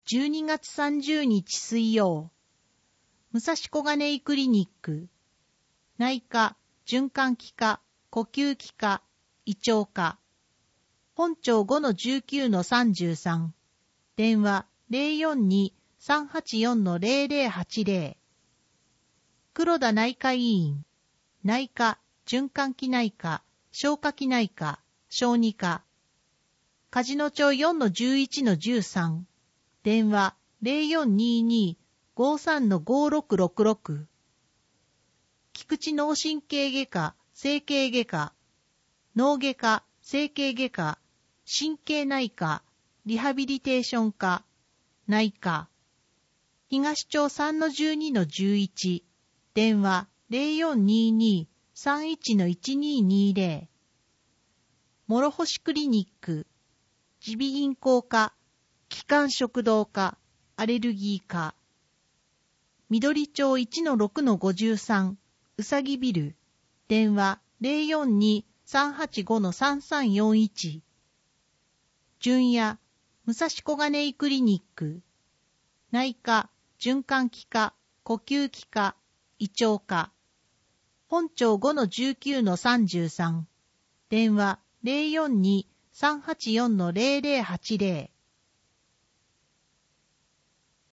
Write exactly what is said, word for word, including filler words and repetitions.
じゅうにがつさんじゅうにち水曜、武蔵小金井クリニック、内科、循環器科、呼吸器科、胃腸科、本庁 ごのじゅうきゅうのさんじゅうさん、電話 ゼロよんに さんはちよん ゼロゼロはちゼロ、黒田内科医院、内科、循環器内科、消化器内科、小児科、梶野町 よんのじゅういちのじゅうさん、電話 ゼロよんにに ごさんのごろくろくろく、菊池脳神経外科、整形外科、脳外科、整形外科、神経内科、リハビリテーション科、内科、東町 さんのじゅうにのじゅういち、電話 ゼロよんにに さんいちのいちににゼロ、諸星クリニック、耳鼻咽喉科、気管食道科、アレルギー科、緑町 いちのろくのごじゅうさん、うさぎビル、電話 ゼロよんに さんはちごのさんさんよんいち、純也、武蔵小金井クリニック、内科、循環器科、呼吸器科、胃腸科、本庁 ごのじゅうきゅうのさんじゅうさん、電話 ゼロよんに さんはちよんのゼロゼロはちゼロ、